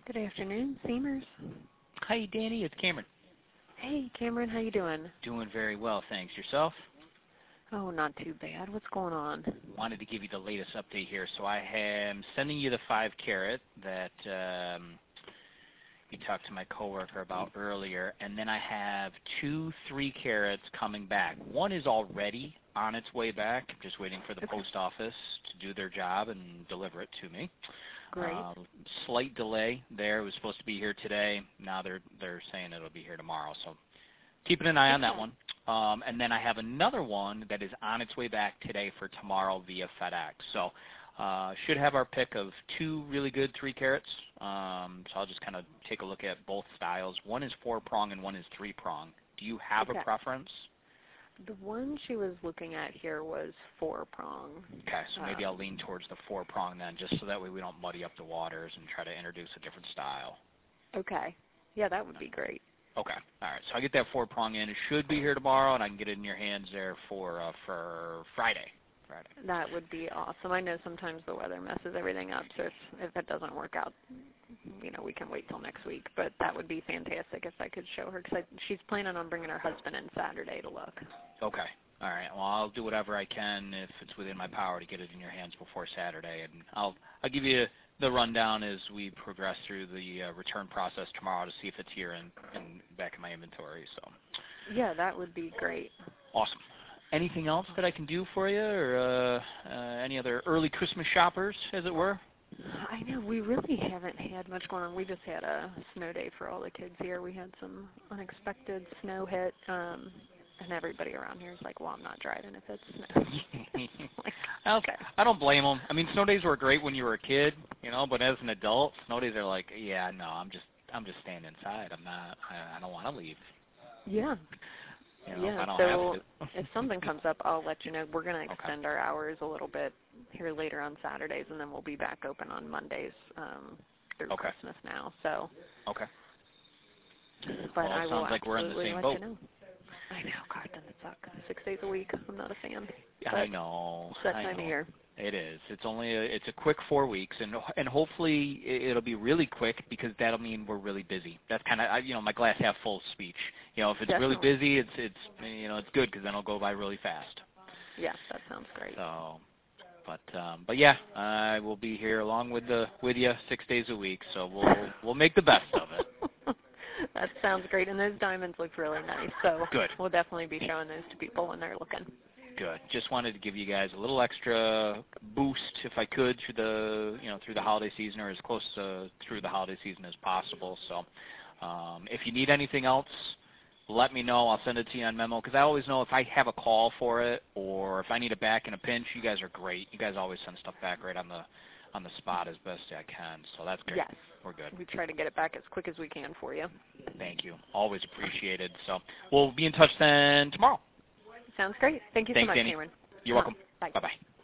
Good afternoon, Seamers. Hi, Danny. It's Cameron. Hey, Cameron. How you doing? Doing very well, thanks. Yourself? Oh, not too bad. What's going on? Wanted to give you the latest update here. So I am sending you the 5-carat that you talked to my coworker about earlier, and then I have 2 3-carats coming back. One is already on its way back. I'm just waiting for the post office to do their job and deliver it to me. Great. Slight delay there. It was supposed to be here today. Now they're saying it'll be here tomorrow. So keeping an eye on that one. And then I have another one that is on its way back today for tomorrow via FedEx. So should have our pick of 2 really good 3-carats. So I'll just kind of take a look at both styles. One is 4-prong and one is 3-prong. Do you have a preference? The one she was looking at here was 4-prong. Okay, so maybe I'll lean towards the 4-prong then, just so that way we don't muddy up the waters and try to introduce a different style. Okay. Yeah, that would be great. Okay. All right. So I'll get that 4-prong in. It should be here tomorrow, and I can get it in your hands there for Friday. That would be awesome. I know sometimes the weather messes everything up, so if it doesn't work out, we can wait till next week. But that would be fantastic if I could show her, because she's planning on bringing her husband in Saturday to look. Okay. All right. Well, I'll do whatever I can if it's within my power to get it in your hands before Saturday, and I'll give you the rundown as we progress through the return process tomorrow to see if it's here and back in my inventory. So. Yeah, that would be great. Awesome. Anything else that I can do for you, or any other early Christmas shoppers, as it were? I know. We really haven't had much going on. We just had a snow day for all the kids here. We had some unexpected snow hit, and everybody around here is like, well, I'm not driving if it snows. Okay. I don't blame them. I mean, snow days were great when you were a kid, but as an adult, snow days are like, yeah, no, I'm just staying inside. I don't want to leave. Yeah. So if something comes up, I'll let you know. We're going to extend our hours a little bit here later on Saturdays, and then we'll be back open on Mondays through Christmas now. So. Okay. But well, I it will sounds like we're in the same boat. I know. God, doesn't it suck? 6 days a week. I'm not a fan. I know. It's that time of year. It is. It's a quick 4 weeks, and hopefully it'll be really quick, because that'll mean we're really busy. That's kind of my glass half full speech. If it's really busy, it's good, because then it'll go by really fast. Yes, that sounds great. So, but yeah, I will be here along with you 6 days a week. So we'll make the best of it. That sounds great, and those diamonds look really nice. So good. We'll definitely be showing those to people when they're looking. Good. Just wanted to give you guys a little extra boost, if I could, through the holiday season, or as close to through the holiday season as possible. So, if you need anything else, let me know. I'll send it to you on memo, because I always know if I have a call for it, or if I need it back in a pinch. You guys are great. You guys always send stuff back right on the spot as best I can. So that's great. Yes. We're good. We try to get it back as quick as we can for you. Thank you. Always appreciated. So we'll be in touch then tomorrow. Sounds great. Thank you so much, Danny. Cameron. You're welcome. Bye. Bye-bye.